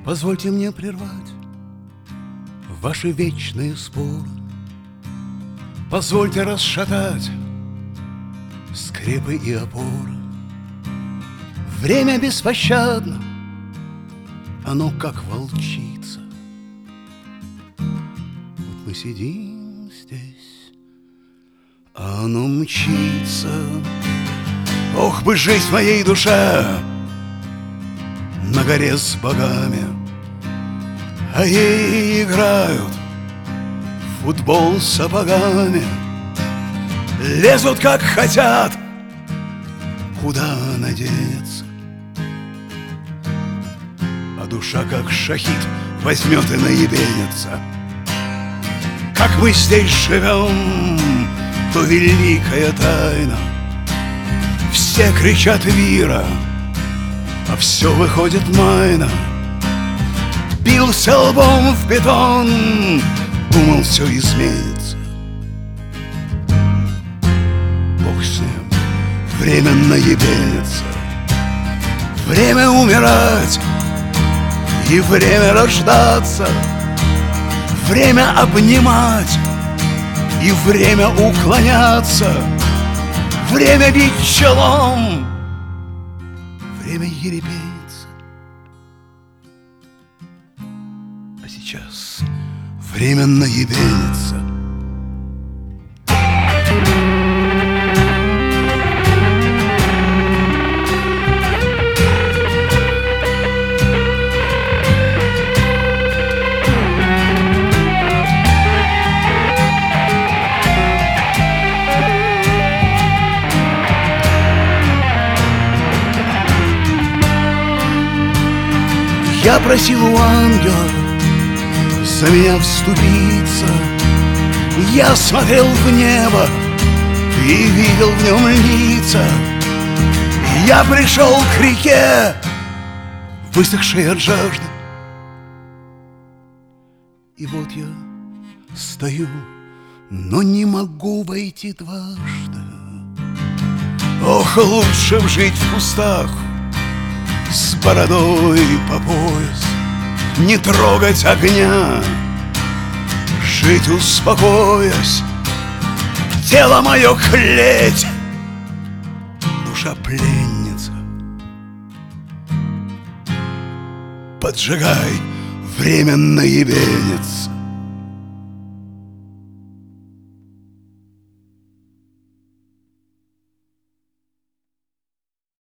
Позвольте мне прервать ваши вечные споры. Позвольте расшатать скрепы и опоры. Время беспощадно, оно как волчица. Вот мы сидим здесь, а оно мчится. Ох бы жить в моей душе на горе с богами, а ей играют в футбол с сапогами. Лезут как хотят, куда надеяться, а душа как шахид возьмет и наебенится. Как мы здесь живем, то великая тайна. Все кричат вира, а все выходит майна. Бился лбом в бетон, думал, все изменится. Бог с ним, время наебенится. Время умирать и время рождаться. Время обнимать и время уклоняться. Время бить челом, время ерепениться. А сейчас время наебениться. Я просил у ангела за меня вступиться. Я смотрел в небо и видел в нем лица. Я пришел к реке, высохшей от жажды. И вот я стою, но не могу войти дважды. Ох, лучше б жить в кустах с бородой по пояс, не трогать огня, жить успокоясь. Тело мое клеть, душа пленница. Поджигай, время наебенится.